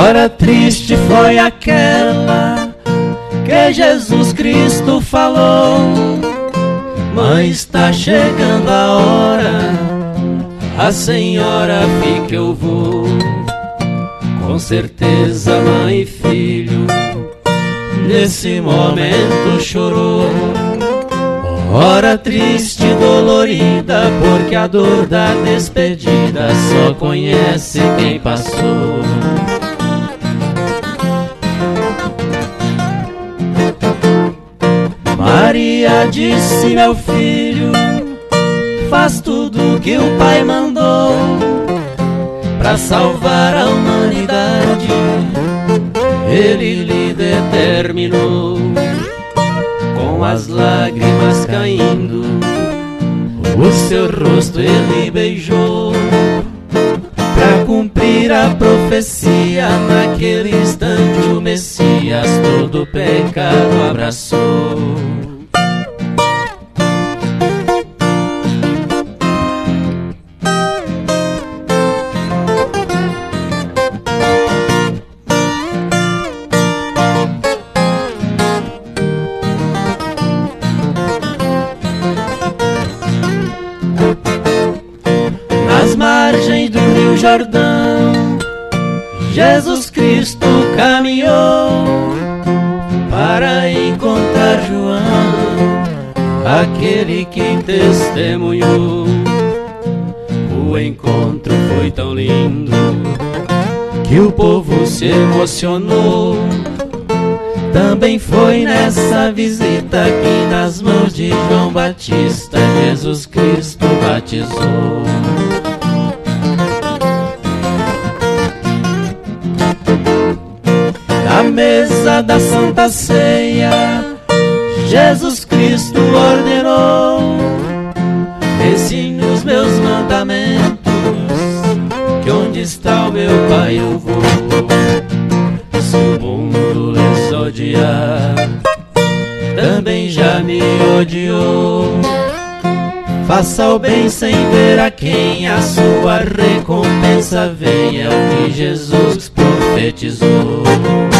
Hora triste foi aquela que Jesus Cristo falou: mãe, está chegando a hora, a senhora fique, eu vou. Com certeza mãe e filho nesse momento chorou. Hora triste e dolorida, porque a dor da despedida só conhece quem passou. Maria disse: meu filho, faz tudo que o Pai mandou pra salvar a humanidade. Ele lhe determinou, com as lágrimas caindo, o seu rosto ele beijou, pra cumprir a profecia. Naquele instante o Messias todo o pecado abraçou. Nas margens do Rio Jordão, Jesus Cristo caminhou para encontrar João, aquele que testemunhou. O encontro foi tão lindo que o povo se emocionou. Também foi nessa visita que nas mãos de João Batista Jesus Cristo batizou. Na mesa da Santa Ceia, Jesus Cristo ordenou: ensine os meus mandamentos, que onde está o meu Pai eu vou. Se o mundo lhes odiar, também já me odiou. Faça o bem sem ver a quem, a sua recompensa vem, é o que Jesus profetizou.